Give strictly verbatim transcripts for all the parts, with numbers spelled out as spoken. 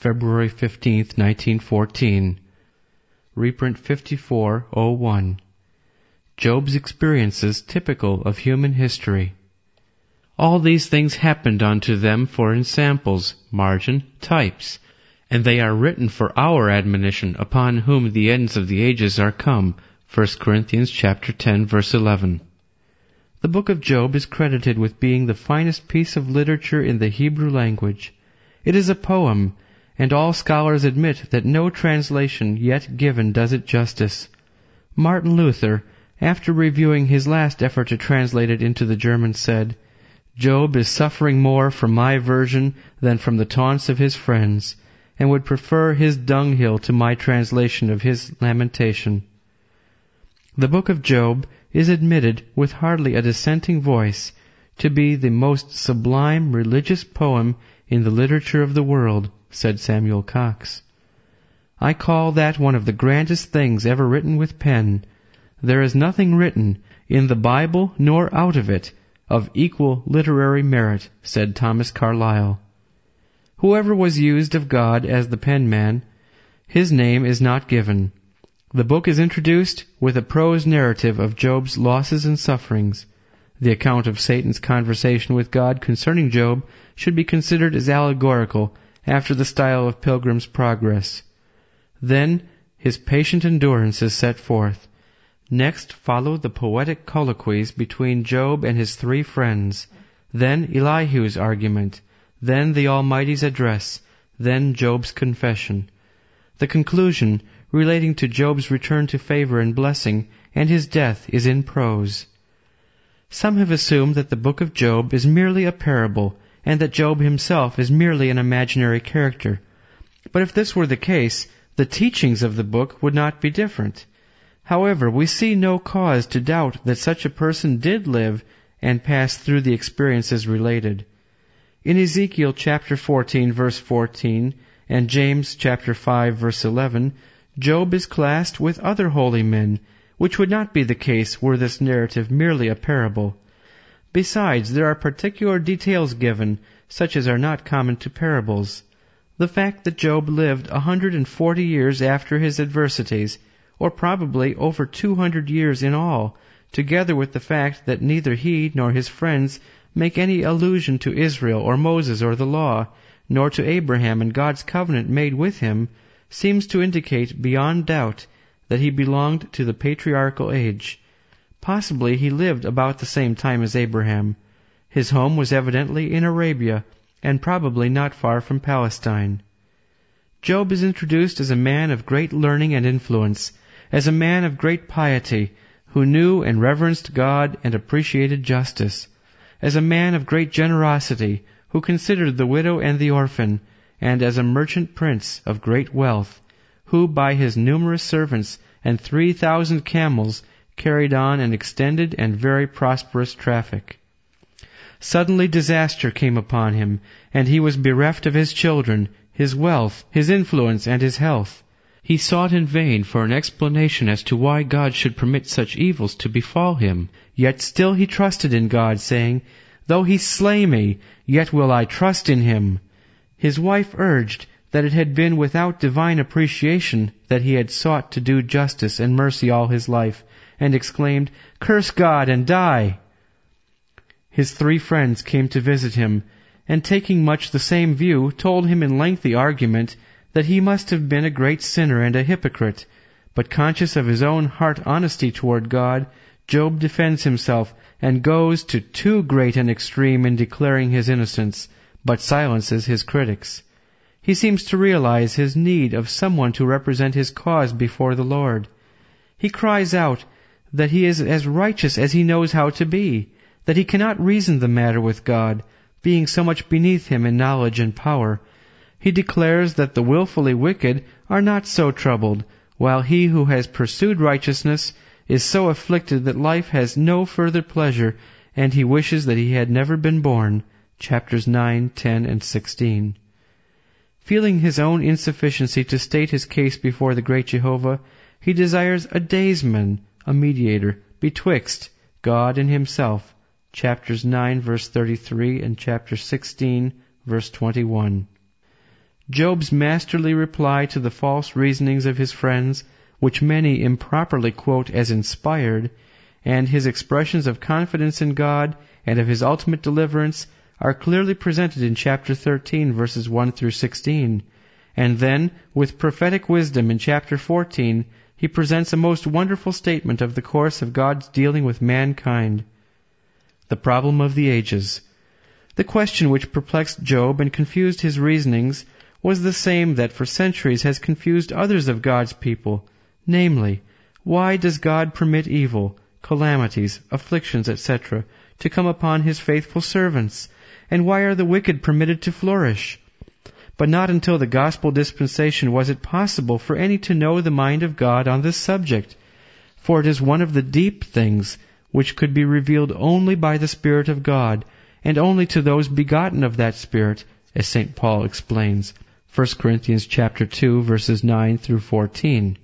February fifteenth, nineteen fourteen. Reprint fifty-four oh one. Job's experiences typical of human history. All these things happened unto them for ensamples, margin, types, and they are written for our admonition, upon whom the ends of the ages are come. First Corinthians chapter ten, verse eleven. The book of Job is credited with being the finest piece of literature in the Hebrew language. It is a poem, and all scholars admit that no translation yet given does it justice. Martin Luther, after reviewing his last effort to translate it into the German, said, "Job is suffering more from my version than from the taunts of his friends, and would prefer his dunghill to my translation of his lamentation." The book of Job is admitted, with hardly a dissenting voice, to be the most sublime religious poem in the literature of the world, said Samuel Cox. "I call that one of the grandest things ever written with pen. There is nothing written, in the Bible nor out of it, of equal literary merit," said Thomas Carlyle. Whoever was used of God as the penman, his name is not given. The book is introduced with a prose narrative of Job's losses and sufferings. The account of Satan's conversation with God concerning Job should be considered as allegorical, after the style of Pilgrim's Progress. Then his patient endurance is set forth. Next follow the poetic colloquies between Job and his three friends, then Elihu's argument, then the Almighty's address, then Job's confession. The conclusion, relating to Job's return to favor and blessing, and his death, is in prose. Some have assumed that the book of Job is merely a parable, and that Job himself is merely an imaginary character. But if this were the case, the teachings of the book would not be different. However, we see no cause to doubt that such a person did live and pass through the experiences related. In Ezekiel chapter fourteen, verse fourteen, and James chapter five, verse eleven, Job is classed with other holy men, which would not be the case were this narrative merely a parable. Besides, there are particular details given, such as are not common to parables. The fact that Job lived a hundred and forty years after his adversities, or probably over two hundred years in all, together with the fact that neither he nor his friends make any allusion to Israel or Moses or the law, nor to Abraham and God's covenant made with him, seems to indicate beyond doubt that he belonged to the patriarchal age. Possibly he lived about the same time as Abraham. His home was evidently in Arabia, and probably not far from Palestine. Job is introduced as a man of great learning and influence, as a man of great piety, who knew and reverenced God and appreciated justice, as a man of great generosity, who considered the widow and the orphan, and as a merchant prince of great wealth, who by his numerous servants and three thousand camels carried on an extended and very prosperous traffic. Suddenly disaster came upon him, and he was bereft of his children, his wealth, his influence, and his health. He sought in vain for an explanation as to why God should permit such evils to befall him, yet still he trusted in God, saying, "Though he slay me, yet will I trust in him." His wife urged that it had been without divine appreciation that he had sought to do justice and mercy all his life, and exclaimed, "Curse God and die!" His three friends came to visit him, and taking much the same view, told him in lengthy argument that he must have been a great sinner and a hypocrite, but conscious of his own heart honesty toward God, Job defends himself and goes to too great an extreme in declaring his innocence, but silences his critics. He seems to realize his need of someone to represent his cause before the Lord. He cries out that he is as righteous as he knows how to be, that he cannot reason the matter with God, being so much beneath him in knowledge and power. He declares that the willfully wicked are not so troubled, while he who has pursued righteousness is so afflicted that life has no further pleasure, and he wishes that he had never been born. Chapters nine, ten, and sixteen. Feeling his own insufficiency to state his case before the great Jehovah, he desires a daysman, a mediator, betwixt God and himself. Chapters nine, verse thirty-three, and chapter sixteen, verse twenty-one. Job's masterly reply to the false reasonings of his friends, which many improperly quote as inspired, and his expressions of confidence in God and of his ultimate deliverance are clearly presented in chapter thirteen, verses one through sixteen. And then, with prophetic wisdom in chapter fourteen, he presents a most wonderful statement of the course of God's dealing with mankind. The problem of the ages. The question which perplexed Job and confused his reasonings was the same that for centuries has confused others of God's people, namely, why does God permit evil, calamities, afflictions, et cetera, to come upon his faithful servants, and why are the wicked permitted to flourish? But not until the gospel dispensation was it possible for any to know the mind of God on this subject, for it is one of the deep things which could be revealed only by the Spirit of God, and only to those begotten of that Spirit, as Saint Paul explains, First Corinthians chapter two, verses nine through fourteen.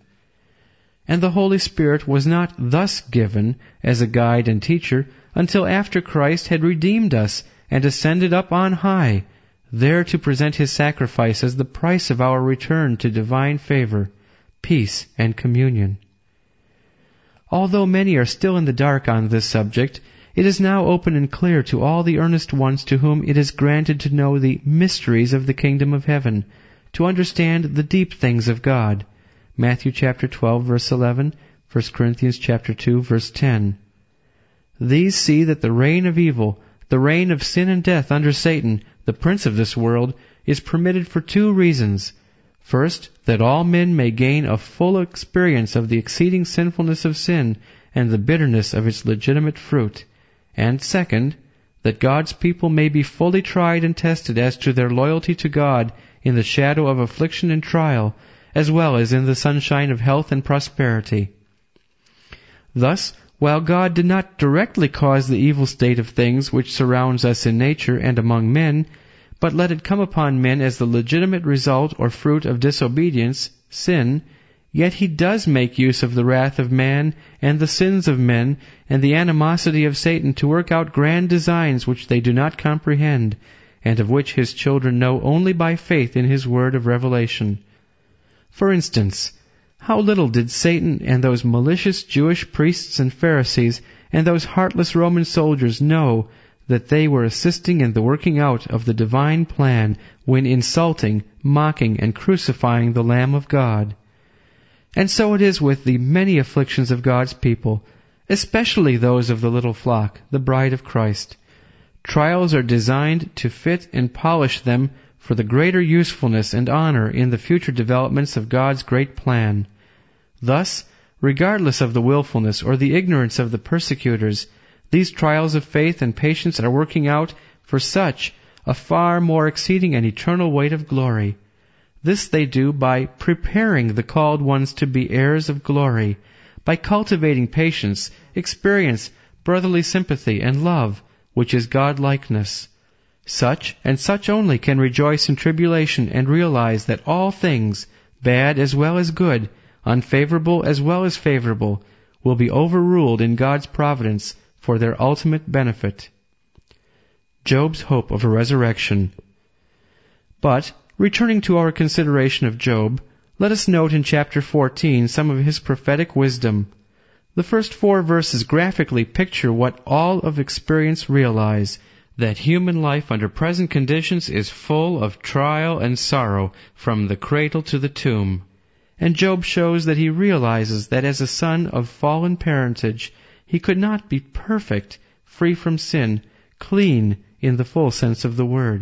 And the Holy Spirit was not thus given as a guide and teacher until after Christ had redeemed us and ascended up on high, there to present his sacrifice as the price of our return to divine favor, peace, and communion. Although many are still in the dark on this subject, it is now open and clear to all the earnest ones to whom it is granted to know the mysteries of the kingdom of heaven, to understand the deep things of God. Matthew chapter twelve, verse eleven, First Corinthians chapter two, verse ten. These see that the reign of evil, the reign of sin and death under Satan, the prince of this world, is permitted for two reasons. First, that all men may gain a full experience of the exceeding sinfulness of sin and the bitterness of its legitimate fruit. And second, that God's people may be fully tried and tested as to their loyalty to God in the shadow of affliction and trial, as well as in the sunshine of health and prosperity. Thus, while God did not directly cause the evil state of things which surrounds us in nature and among men, but let it come upon men as the legitimate result or fruit of disobedience, sin, yet he does make use of the wrath of man and the sins of men and the animosity of Satan to work out grand designs which they do not comprehend, and of which his children know only by faith in his word of revelation. For instance, how little did Satan and those malicious Jewish priests and Pharisees and those heartless Roman soldiers know that they were assisting in the working out of the divine plan when insulting, mocking, and crucifying the Lamb of God. And so it is with the many afflictions of God's people, especially those of the little flock, the bride of Christ. Trials are designed to fit and polish them for the greater usefulness and honor in the future developments of God's great plan. Thus, regardless of the willfulness or the ignorance of the persecutors, these trials of faith and patience are working out for such a far more exceeding and eternal weight of glory. This they do by preparing the called ones to be heirs of glory, by cultivating patience, experience, brotherly sympathy, and love, which is God-likeness. Such, and such only, can rejoice in tribulation and realize that all things, bad as well as good, unfavorable as well as favorable, will be overruled in God's providence for their ultimate benefit. Job's hope of a resurrection. But, returning to our consideration of Job, let us note in chapter fourteen some of his prophetic wisdom. The first four verses graphically picture what all of experience realize, that human life under present conditions is full of trial and sorrow from the cradle to the tomb. And Job shows that he realizes that as a son of fallen parentage, he could not be perfect, free from sin, clean in the full sense of the word.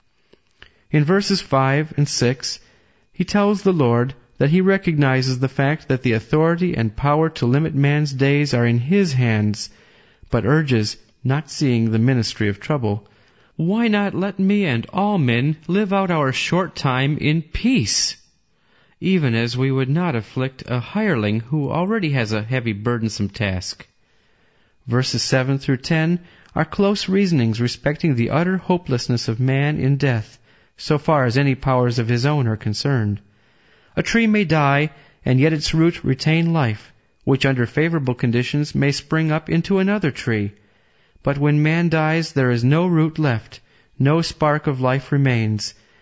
In verses five and six, he tells the Lord that he recognizes the fact that the authority and power to limit man's days are in his hands, but urges, not seeing the ministry of trouble, "Why not let me and all men live out our short time in peace, even as we would not afflict a hireling who already has a heavy burdensome task?" Verses seven through ten are close reasonings respecting the utter hopelessness of man in death, so far as any powers of his own are concerned. A tree may die, and yet its root retain life, which under favorable conditions may spring up into another tree. But when man dies, there is no root left, no spark of life remains,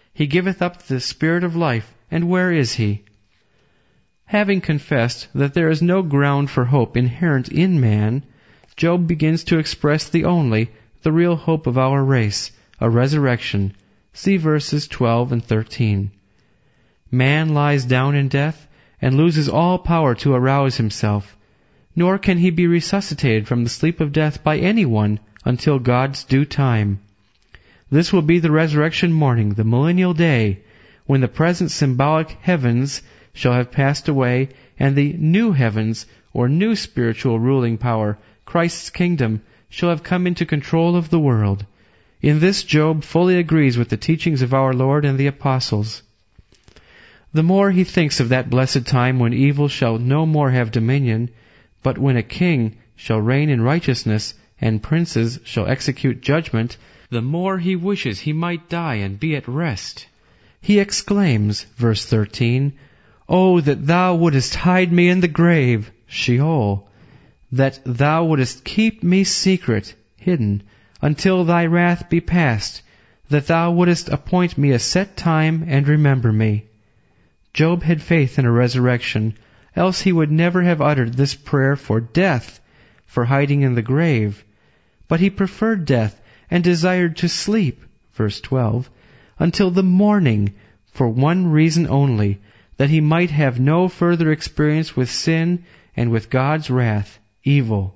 He giveth up the spirit of life, and where is he? Having confessed that there is no ground for hope inherent in man, Job begins to express the only, the real hope of our race, a resurrection. See verses twelve and thirteen. Man lies down in death, and loses all power to arouse himself, nor can he be resuscitated from the sleep of death by anyone until God's due time. This will be the resurrection morning, the millennial day, when the present symbolic heavens shall have passed away, and the new heavens, or new spiritual ruling power, Christ's kingdom, shall have come into control of the world. In this Job fully agrees with the teachings of our Lord and the apostles. The more he thinks of that blessed time when evil shall no more have dominion, but when a king shall reign in righteousness, and princes shall execute judgment, the more he wishes he might die and be at rest. He exclaims, verse thirteen, "Oh, that thou wouldest hide me in the grave, Sheol, that thou wouldest keep me secret, hidden, until thy wrath be past, that thou wouldest appoint me a set time and remember me." Job had faith in a resurrection, else he would never have uttered this prayer for death, for hiding in the grave. But he preferred death and desired to sleep, verse twelve, until the morning, for one reason only, that he might have no further experience with sin and with God's wrath, evil.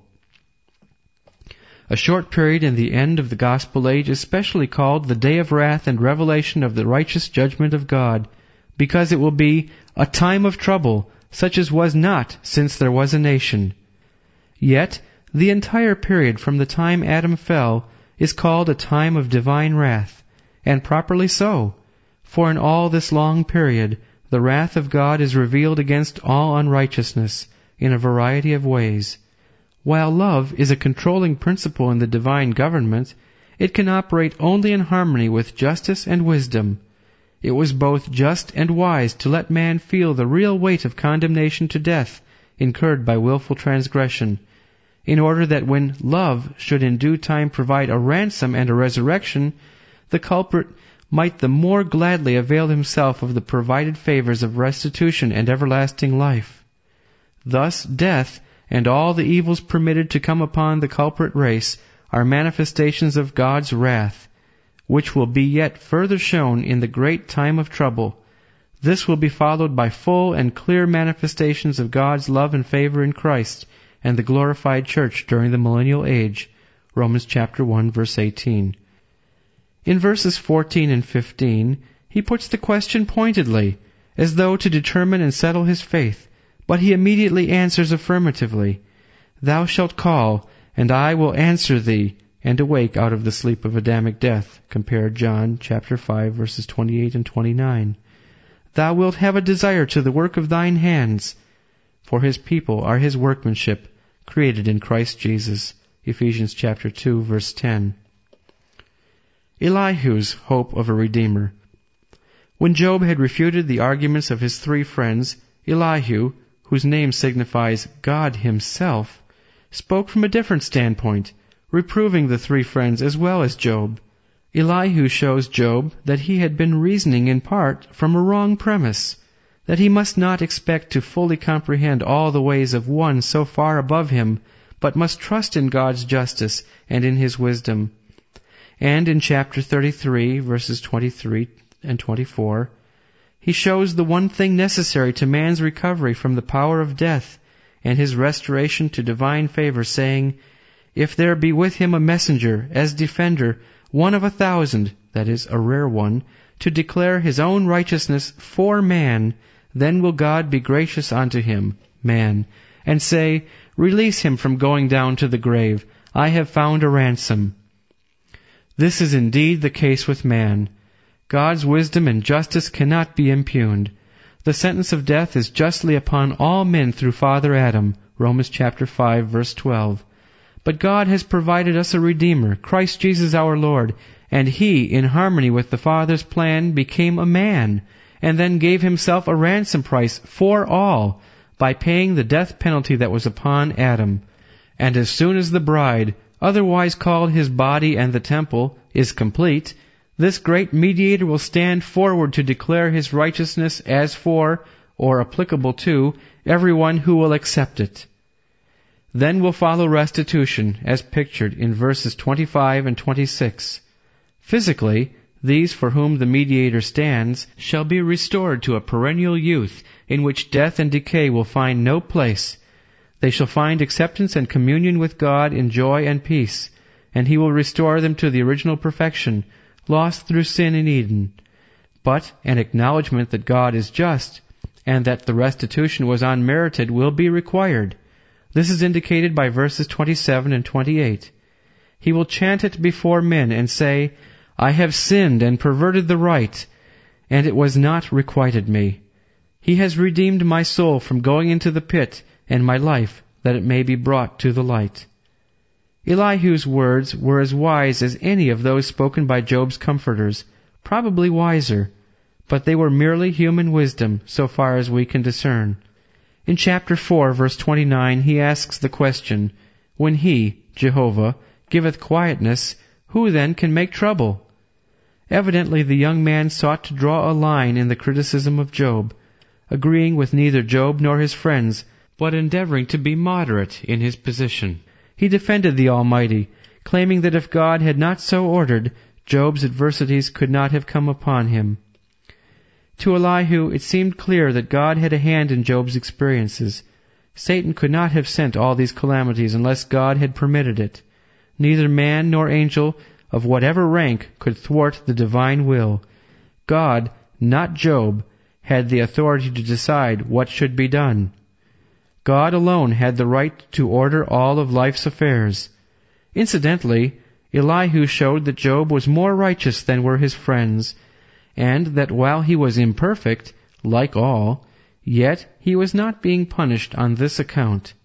A short period in the end of the gospel age is specially called the day of wrath and revelation of the righteous judgment of God, because it will be a time of trouble, such as was not since there was a nation. Yet, the entire period from the time Adam fell is called a time of divine wrath, and properly so, for in all this long period the wrath of God is revealed against all unrighteousness in a variety of ways. While love is a controlling principle in the divine government, it can operate only in harmony with justice and wisdom. It was both just and wise to let man feel the real weight of condemnation to death incurred by willful transgression, in order that when love should in due time provide a ransom and a resurrection, the culprit might the more gladly avail himself of the provided favors of restitution and everlasting life. Thus death and all the evils permitted to come upon the culprit race are manifestations of God's wrath, which will be yet further shown in the great time of trouble. This will be followed by full and clear manifestations of God's love and favor in Christ and the glorified church during the millennial age. Romans chapter one, verse eighteen. In verses fourteen and fifteen, he puts the question pointedly, as though to determine and settle his faith, but he immediately answers affirmatively, "Thou shalt call, and I will answer thee, and awake out of the sleep of Adamic death." Compare John chapter five, verses twenty-eight and twenty-nine. "Thou wilt have a desire to the work of thine hands, for his people are his workmanship, created in Christ Jesus." Ephesians chapter two, verse ten. Elihu's hope of a Redeemer. When Job had refuted the arguments of his three friends, Elihu, whose name signifies God himself, spoke from a different standpoint, reproving the three friends as well as Job. Elihu shows Job that he had been reasoning in part from a wrong premise, that he must not expect to fully comprehend all the ways of one so far above him, but must trust in God's justice and in his wisdom. And in chapter thirty-three, verses twenty-three and twenty-four, he shows the one thing necessary to man's recovery from the power of death and his restoration to divine favor, saying, "If there be with him a messenger, as defender, one of a thousand," that is, a rare one, "to declare his own righteousness for man, then will God be gracious unto him," man, "and say, Release him from going down to the grave. I have found a ransom." This is indeed the case with man. God's wisdom and justice cannot be impugned. The sentence of death is justly upon all men through Father Adam, Romans chapter five, verse twelve. But God has provided us a Redeemer, Christ Jesus our Lord, and He, in harmony with the Father's plan, became a man, and then gave Himself a ransom price for all, by paying the death penalty that was upon Adam. And as soon as the bride, otherwise called His body and the temple, is complete, This great mediator will stand forward to declare his righteousness as for, or applicable to, everyone who will accept it. Then will follow restitution, as pictured in verses twenty-five and twenty-six. Physically, these for whom the mediator stands shall be restored to a perennial youth in which death and decay will find no place. They shall find acceptance and communion with God in joy and peace, and he will restore them to the original perfection, lost through sin in Eden. But an acknowledgement that God is just, and that the restitution was unmerited, will be required. This is indicated by verses twenty-seven and twenty-eight. He will chant it before men and say, I have sinned and perverted the right, and it was not requited me. He has redeemed my soul from going into the pit, and my life, that it may be brought to the light. Elihu's words were as wise as any of those spoken by Job's comforters, probably wiser, but they were merely human wisdom so far as we can discern. In chapter four, verse twenty-nine, he asks the question, When he, Jehovah, giveth quietness, who then can make trouble? Evidently the young man sought to draw a line in the criticism of Job, agreeing with neither Job nor his friends, but endeavoring to be moderate in his position. He defended the Almighty, claiming that if God had not so ordered, Job's adversities could not have come upon him. To Elihu it seemed clear that God had a hand in Job's experiences. Satan could not have sent all these calamities unless God had permitted it. Neither man nor angel of whatever rank could thwart the divine will. God, not Job, had the authority to decide what should be done. God alone had the right to order all of life's affairs. Incidentally, Elihu showed that Job was more righteous than were his friends, and that while he was imperfect, like all, yet he was not being punished on this account.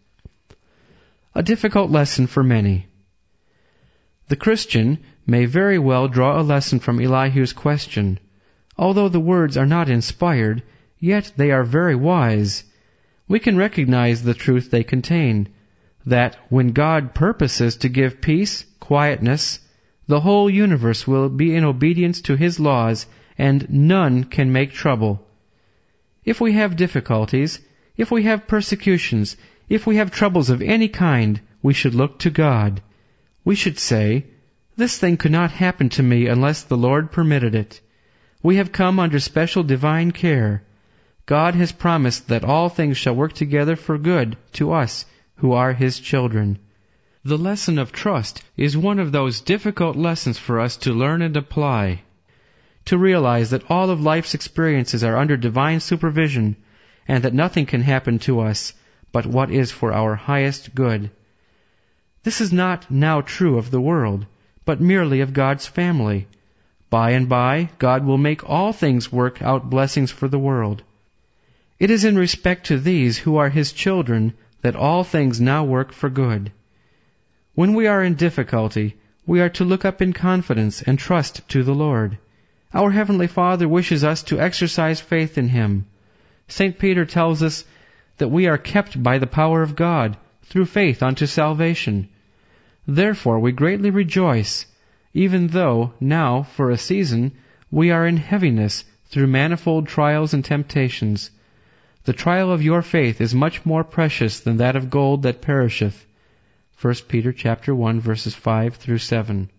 A difficult lesson for many. The Christian may very well draw a lesson from Elihu's question. Although the words are not inspired, yet they are very wise. We can recognize the truth they contain, that when God purposes to give peace, quietness, the whole universe will be in obedience to His laws, and none can make trouble. If we have difficulties, if we have persecutions, if we have troubles of any kind, we should look to God. We should say, This thing could not happen to me unless the Lord permitted it. We have come under special divine care. God has promised that all things shall work together for good to us who are His children. The lesson of trust is one of those difficult lessons for us to learn and apply. To realize that all of life's experiences are under divine supervision, and that nothing can happen to us but what is for our highest good. This is not now true of the world, but merely of God's family. By and by, God will make all things work out blessings for the world. It is in respect to these who are His children that all things now work for good. When we are in difficulty, we are to look up in confidence and trust to the Lord. Our Heavenly Father wishes us to exercise faith in Him. Saint Peter tells us that we are kept by the power of God through faith unto salvation. Therefore we greatly rejoice, even though now, for a season, we are in heaviness through manifold trials and temptations. The trial of your faith is much more precious than that of gold that perisheth. First Peter chapter one, verses five through seven.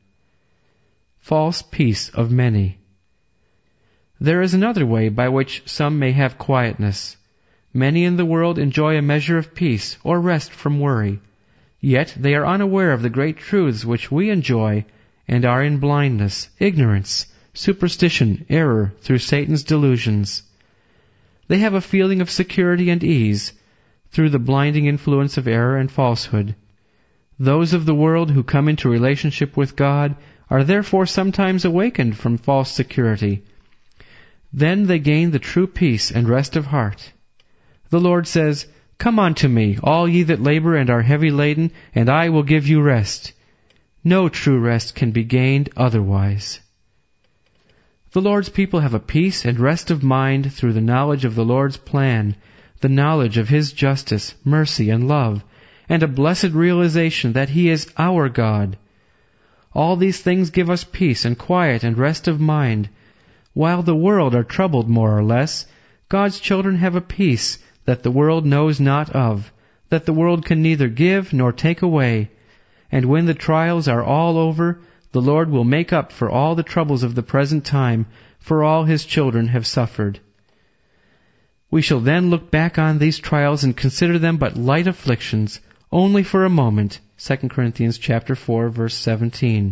False peace of many. There is another way by which some may have quietness. Many in the world enjoy a measure of peace or rest from worry. Yet they are unaware of the great truths which we enjoy, and are in blindness, ignorance, superstition, error, through Satan's delusions. They have a feeling of security and ease, through the blinding influence of error and falsehood. Those of the world who come into relationship with God are therefore sometimes awakened from false security. Then they gain the true peace and rest of heart. The Lord says, Come unto me, all ye that labor and are heavy laden, and I will give you rest. No true rest can be gained otherwise. The Lord's people have a peace and rest of mind through the knowledge of the Lord's plan, the knowledge of His justice, mercy, and love, and a blessed realization that He is our God. All these things give us peace and quiet and rest of mind. While the world are troubled more or less, God's children have a peace that the world knows not of, that the world can neither give nor take away. And when the trials are all over, the Lord will make up for all the troubles of the present time, for all His children have suffered. We shall then look back on these trials and consider them but light afflictions, only for a moment. Second Corinthians chapter four, verse seventeen.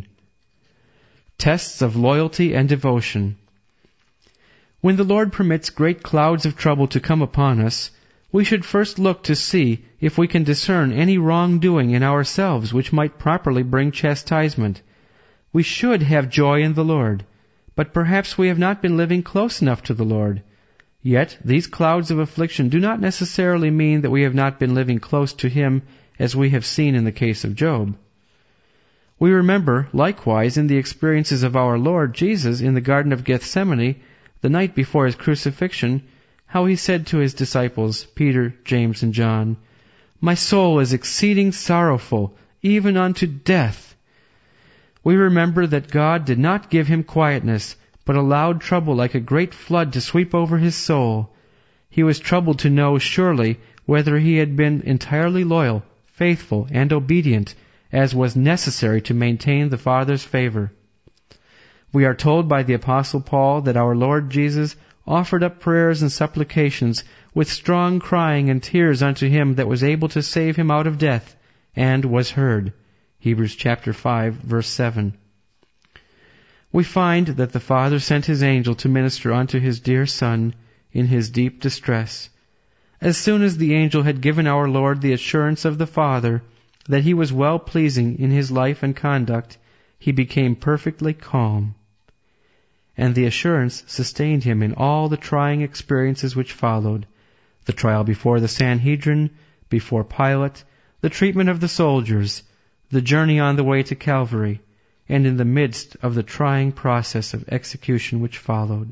Tests of loyalty and devotion. When the Lord permits great clouds of trouble to come upon us, we should first look to see if we can discern any wrongdoing in ourselves which might properly bring chastisement. We should have joy in the Lord, but perhaps we have not been living close enough to the Lord. Yet these clouds of affliction do not necessarily mean that we have not been living close to Him, as we have seen in the case of Job. We remember, likewise, in the experiences of our Lord Jesus in the Garden of Gethsemane, the night before His crucifixion, how He said to His disciples, Peter, James, and John, "My soul is exceeding sorrowful, even unto death." We remember that God did not give Him quietness, but allowed trouble like a great flood to sweep over His soul. He was troubled to know surely whether He had been entirely loyal, faithful, and obedient, as was necessary to maintain the Father's favor. We are told by the Apostle Paul that our Lord Jesus offered up prayers and supplications with strong crying and tears unto Him that was able to save Him out of death, and was heard. Hebrews chapter five, verse seven. We find that the Father sent His angel to minister unto His dear Son in His deep distress. As soon as the angel had given our Lord the assurance of the Father that He was well-pleasing in His life and conduct, He became perfectly calm. And the assurance sustained Him in all the trying experiences which followed: the trial before the Sanhedrin, before Pilate, the treatment of the soldiers, the journey on the way to Calvary, and in the midst of the trying process of execution which followed.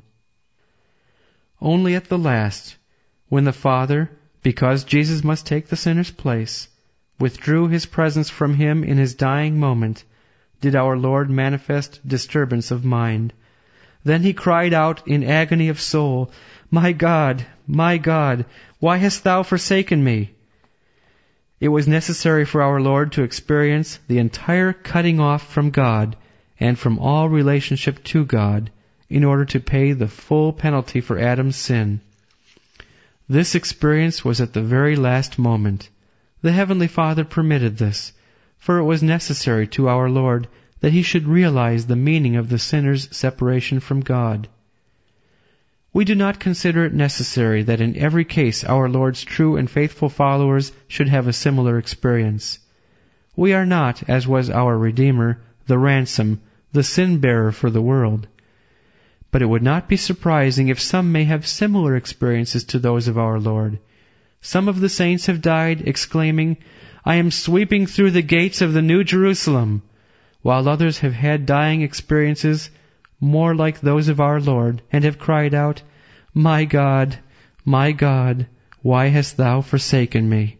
Only at the last, when the Father, because Jesus must take the sinner's place, withdrew His presence from Him in His dying moment, did our Lord manifest disturbance of mind. Then He cried out in agony of soul, "My God, my God, why hast Thou forsaken me?" It was necessary for our Lord to experience the entire cutting off from God and from all relationship to God in order to pay the full penalty for Adam's sin. This experience was at the very last moment. The Heavenly Father permitted this, for it was necessary to our Lord that He should realize the meaning of the sinner's separation from God. We do not consider it necessary that in every case our Lord's true and faithful followers should have a similar experience. We are not, as was our Redeemer, the ransom, the sin-bearer for the world. But it would not be surprising if some may have similar experiences to those of our Lord. Some of the saints have died exclaiming, "I am sweeping through the gates of the New Jerusalem," while others have had dying experiences more like those of our Lord, and have cried out, "My God, my God, why hast Thou forsaken me?"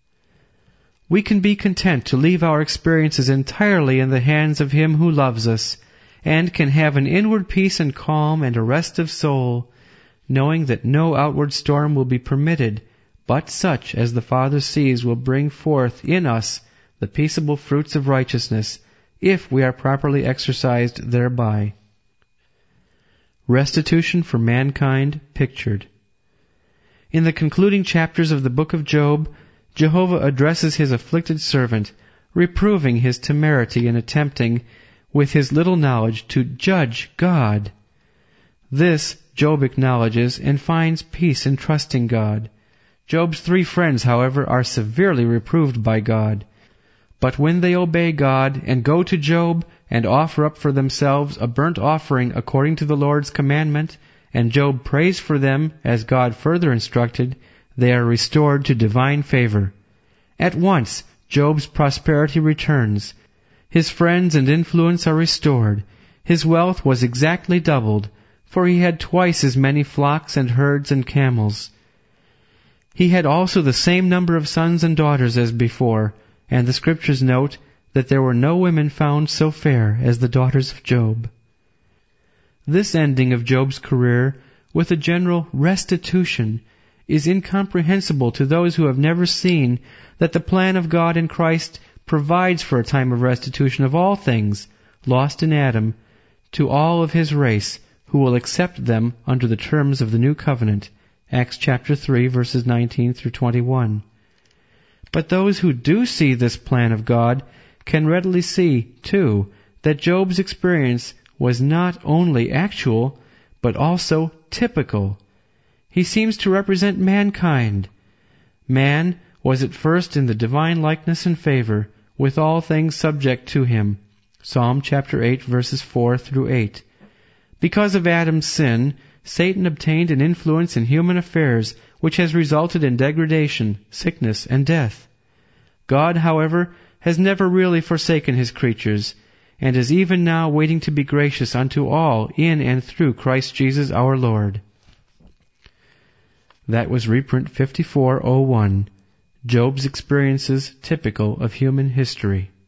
We can be content to leave our experiences entirely in the hands of Him who loves us, and can have an inward peace and calm and a rest of soul, knowing that no outward storm will be permitted, but such as the Father sees will bring forth in us the peaceable fruits of righteousness, if we are properly exercised thereby. Restitution for mankind pictured. In the concluding chapters of the book of Job, Jehovah addresses His afflicted servant, reproving his temerity in attempting, with his little knowledge, to judge God. This Job acknowledges and finds peace in trusting God. Job's three friends, however, are severely reproved by God. But when they obey God and go to Job and offer up for themselves a burnt offering according to the Lord's commandment, and Job prays for them as God further instructed, they are restored to divine favor. At once, Job's prosperity returns. His friends and influence are restored. His wealth was exactly doubled, for he had twice as many flocks and herds and camels. He had also the same number of sons and daughters as before, and the Scriptures note that there were no women found so fair as the daughters of Job. This ending of Job's career with a general restitution is incomprehensible to those who have never seen that the plan of God in Christ provides for a time of restitution of all things lost in Adam to all of his race who will accept them under the terms of the new covenant, Acts chapter three, verses nineteen through twenty-one. But those who do see this plan of God can readily see, too, that Job's experience was not only actual, but also typical. He seems to represent mankind. Man was at first in the divine likeness and favor, with all things subject to him. Psalm chapter eight, verses four through eight. Because of Adam's sin, Satan obtained an influence in human affairs which has resulted in degradation, sickness, and death. God, however, has never really forsaken his creatures, and is even now waiting to be gracious unto all in and through Christ Jesus our Lord. That was reprint fifty-four oh one, Job's Experiences Typical of Human History.